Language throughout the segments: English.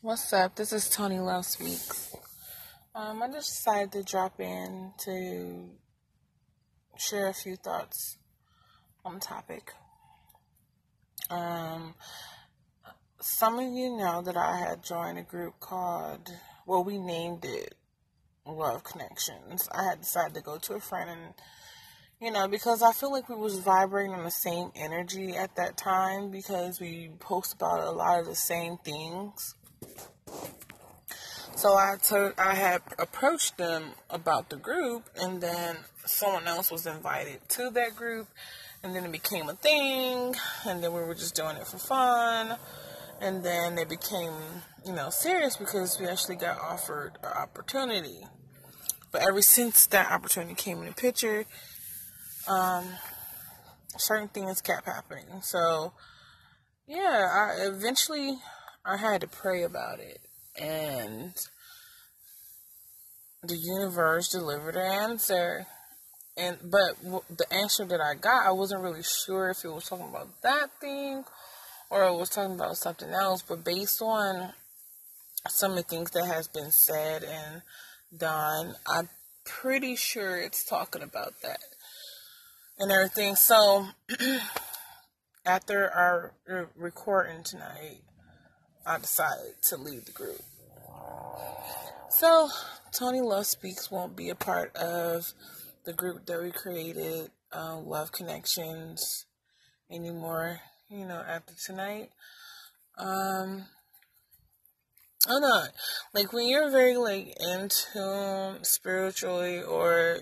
What's up? This is Tony Love Speaks. I just decided to drop in to share a few thoughts on the topic. Some of you know that I had joined a group called, we named it Love Connections. I had decided to go to a friend and, because I feel like we was vibrating on the same energy at that time because we post about a lot of the same things. So I had approached them about the group, and then someone else was invited to that group, and then it became a thing, and then we were just doing it for fun, and then it became, serious because we actually got offered an opportunity. But ever since that opportunity came in the picture, certain things kept happening. So, I eventually had to pray about it. And the universe delivered an answer. But the answer that I got, I wasn't really sure if it was talking about that thing or it was talking about something else. But based on some of the things that has been said and done, I'm pretty sure it's talking about that and everything. So after our recording tonight, I decided to leave the group. So, Tony Love Speaks won't be a part of the group that we created, Love Connections, anymore, after tonight. I don't know, when you're very, in tune spiritually or,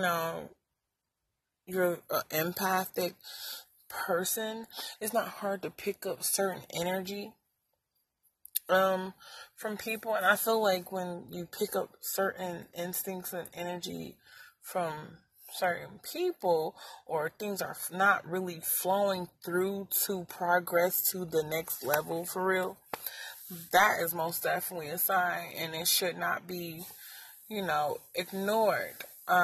you're an empathic person, it's not hard to pick up certain energy from people, and I feel like when you pick up certain instincts and energy from certain people, or things are not really flowing through to progress to the next level for real, that is most definitely a sign, and it should not be, ignored.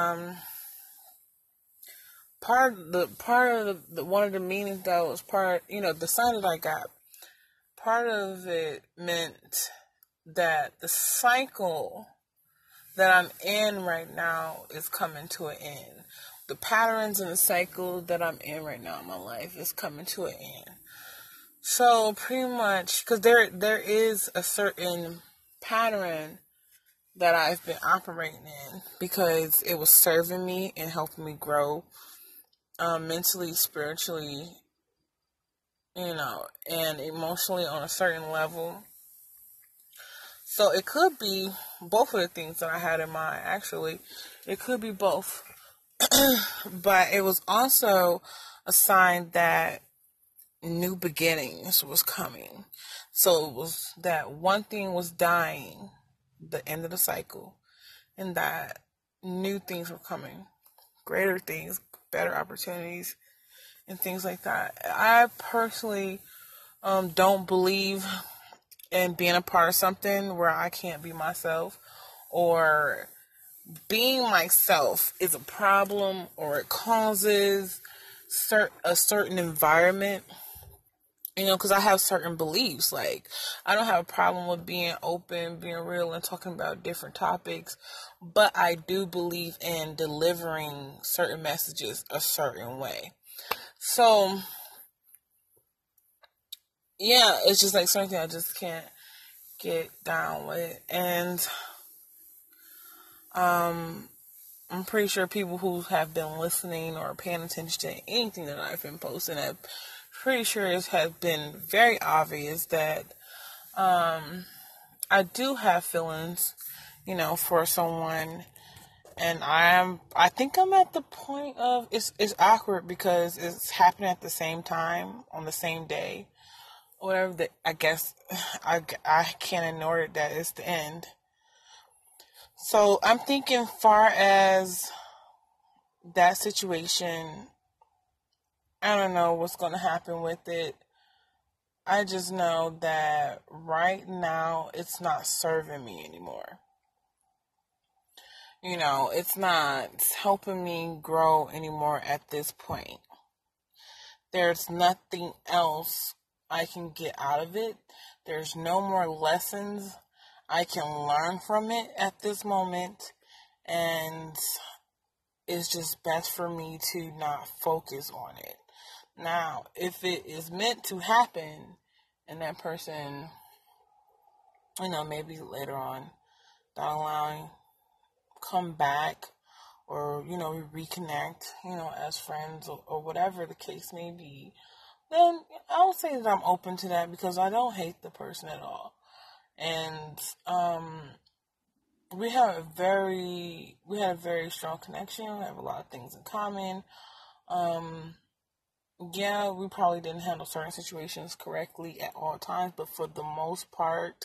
Part of the one of the meanings that was the sign that I got, part of it meant that the cycle that I'm in right now is coming to an end. The patterns and the cycle that I'm in right now in my life is coming to an end. So pretty much, because there is a certain pattern that I've been operating in because it was serving me and helping me grow mentally, spiritually, and emotionally on a certain level. So it could be both of the things that I had in mind, actually. It could be both. But it was also a sign that new beginnings was coming. So it was that one thing was dying, the end of the cycle, and that new things were coming, greater things, better opportunities, and things like that. I personally don't believe in being a part of something where I can't be myself, or being myself is a problem, or it causes a certain environment, because I have certain beliefs. I don't have a problem with being open, being real, and talking about different topics, but I do believe in delivering certain messages a certain way. So, it's just something I just can't get down with. And I'm pretty sure people who have been listening or paying attention to anything that I've been posting, I'm pretty sure it has been very obvious that I do have feelings, for someone. And I think I'm at the point of, it's awkward because it's happening at the same time, on the same day. Whatever, I guess I can't ignore it, that it's the end. So I'm thinking, far as that situation, I don't know what's going to happen with it. I just know that right now it's not serving me anymore. It's not helping me grow anymore at this point. There's nothing else I can get out of it. There's no more lessons I can learn from it at this moment. And it's just best for me to not focus on it. Now, if it is meant to happen and that person, maybe later on down the line come back, or, we reconnect, as friends, or whatever the case may be, then I would say that I'm open to that, because I don't hate the person at all. And we had a very strong connection. We have a lot of things in common. Yeah, we probably didn't handle certain situations correctly at all times, but for the most part,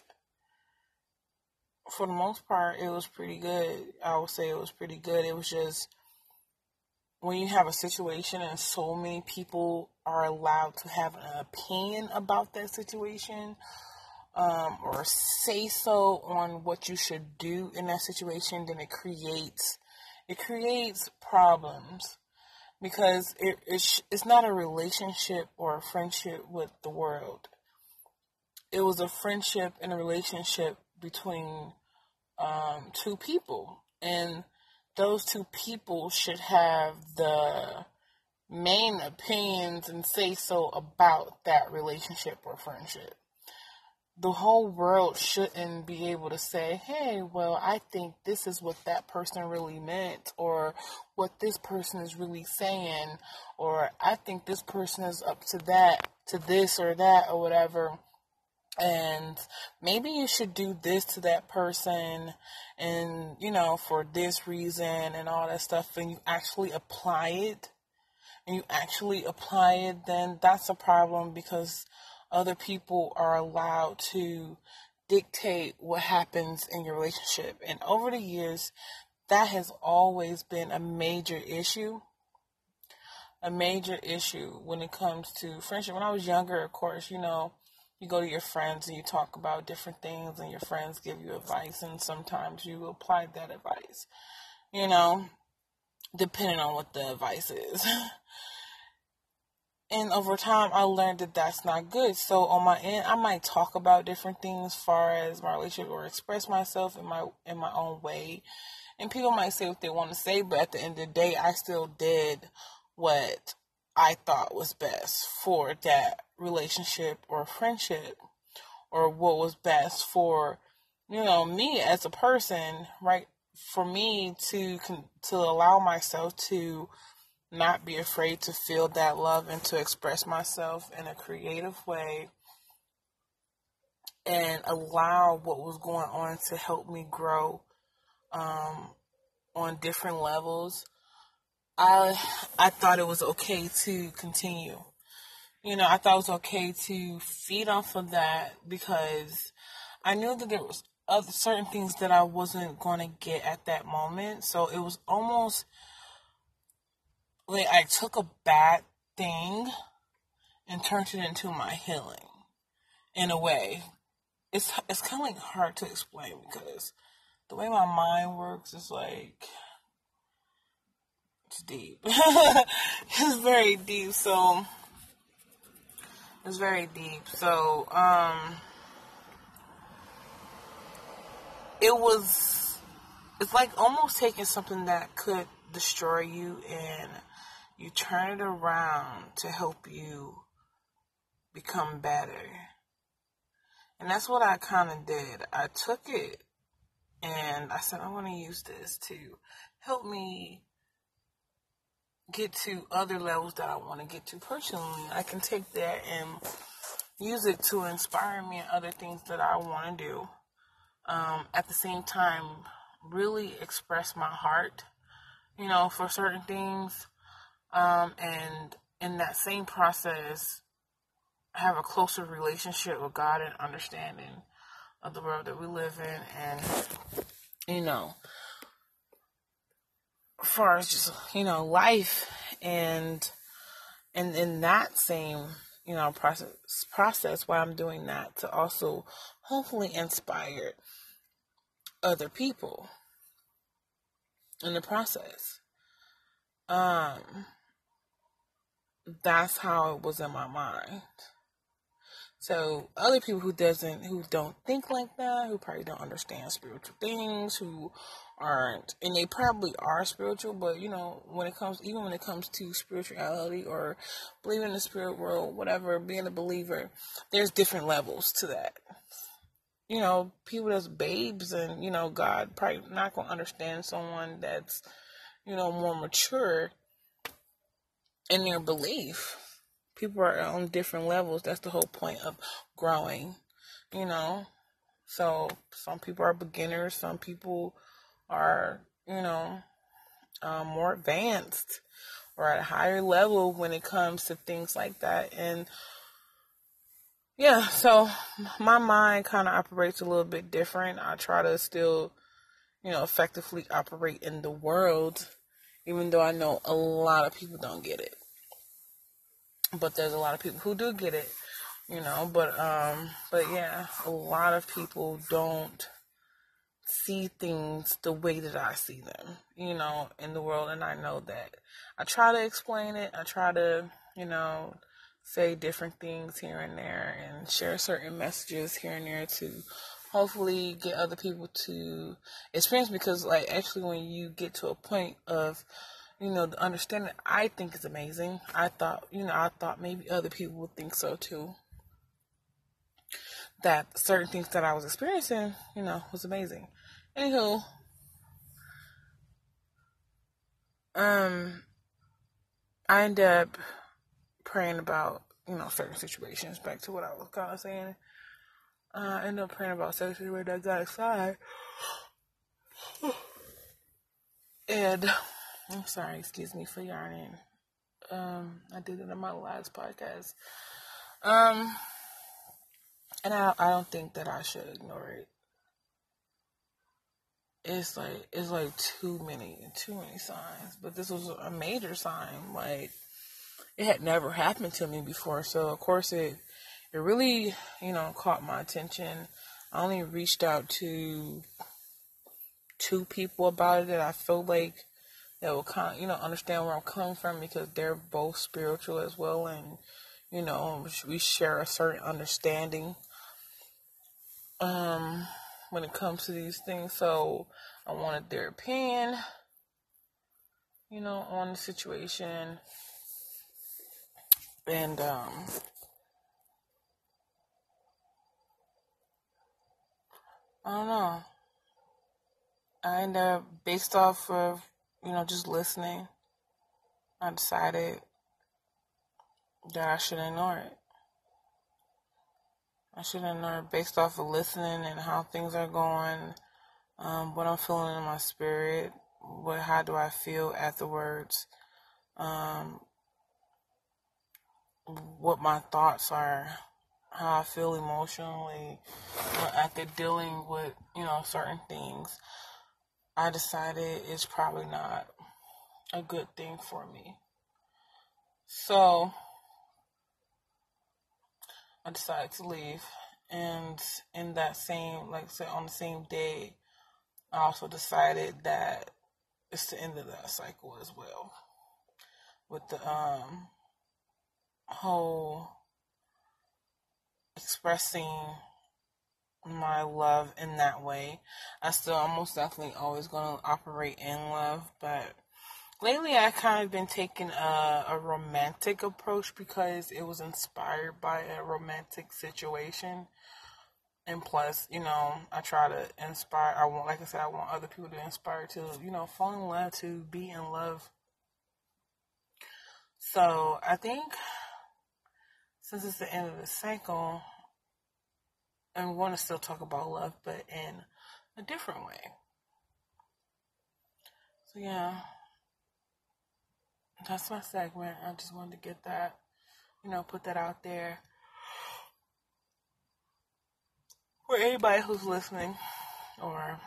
it was pretty good. I would say it was pretty good. It was just, when you have a situation and so many people are allowed to have an opinion about that situation, or say so on what you should do in that situation, then it creates problems, because it's not a relationship or a friendship with the world. It was a friendship and a relationship between two people, and those two people should have the main opinions and say so about that relationship or friendship. The whole world shouldn't be able to say, hey, well, I think this is what that person really meant, or what this person is really saying, or I think this person is up to this or that, or whatever. And maybe you should do this to that person, and, for this reason and all that stuff, and you actually apply it, then that's a problem, because other people are allowed to dictate what happens in your relationship. And over the years, that has always been a major issue when it comes to friendship. When I was younger, of course, you go to your friends and you talk about different things, and your friends give you advice, and sometimes you apply that advice, depending on what the advice is. And over time, I learned that that's not good. So on my end, I might talk about different things as far as my relationship, or express myself in my own way. And people might say what they want to say, but at the end of the day, I still did what I thought was best for that relationship or friendship, or what was best for, me as a person, right? For me to allow myself to not be afraid to feel that love and to express myself in a creative way, and allow what was going on to help me grow on different levels. I thought it was okay to continue. I thought it was okay to feed off of that, because I knew that there was other certain things that I wasn't going to get at that moment. So it was almost like I took a bad thing and turned it into my healing, in a way. It's kind of like hard to explain, because the way my mind works is like, it's deep. It's very deep. So it's very deep. So it's like almost taking something that could destroy you, and you turn it around to help you become better. And that's what I kind of did. I took it and I said, I want to use this to help me get to other levels that I want to get to personally. I can take that and use it to inspire me in other things that I want to do. At the same time, really express my heart, for certain things. And in that same process, have a closer relationship with God and understanding of the world that we live in. And, as far as just, life, and in that same, process, while I'm doing that, to also hopefully inspire other people in the process. That's how it was in my mind. So other people who don't think like that, who probably don't understand spiritual things, who aren't, and they probably are spiritual, but when it comes to spirituality or believing in the spirit world, whatever, being a believer, there's different levels to that. People that's babes, and God probably not gonna understand someone that's more mature in their belief. People are on different levels. That's the whole point of growing, So some people are beginners. Some people are, more advanced or at a higher level when it comes to things like that. And yeah, so my mind kind of operates a little bit different. I try to still, effectively operate in the world, even though I know a lot of people don't get it. But there's a lot of people who do get it, but yeah, a lot of people don't see things the way that I see them, in the world. And I know that. I try to explain it. I try to, say different things here and there and share certain messages here and there to hopefully get other people to experience, because actually when you get to a point of the understanding, I think is amazing. I thought maybe other people would think so too. That certain things that I was experiencing, was amazing. Anywho, I ended up praying about, certain situations. Back to what I was kind of saying. I ended up praying about certain situations that got aside. And I'm sorry, excuse me for yarning. I did it in my last podcast. And I don't think that I should ignore it. It's like too many signs. But this was a major sign. Like, it had never happened to me before. So of course it really, caught my attention. I only reached out to 2 people about it that I feel like that will kind of, understand where I'm coming from, because they're both spiritual as well, and we share a certain understanding when it comes to these things. So I wanted their opinion, on the situation. And I don't know. I ended up, based off of, just listening, I decided that I should ignore it. I should ignore it based off of listening and how things are going, what I'm feeling in my spirit, how do I feel afterwards, what my thoughts are, how I feel emotionally after dealing with, certain things. I decided it's probably not a good thing for me. So I decided to leave. And in that same, like I said, on the same day, I also decided that it's the end of that cycle as well. With the whole expressing my love in that way. I'm most definitely always going to operate in love, but lately I kind of been taking a romantic approach because it was inspired by a romantic situation. And plus, I try to inspire. I want other people to inspire to, fall in love, to be in love. So I think since it's the end of the cycle, and we want to still talk about love, but in a different way. So yeah, that's my segment. I just wanted to get that, put that out there for anybody who's listening or,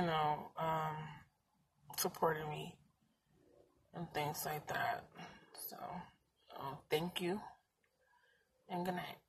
supporting me and things like that. So, thank you and good night.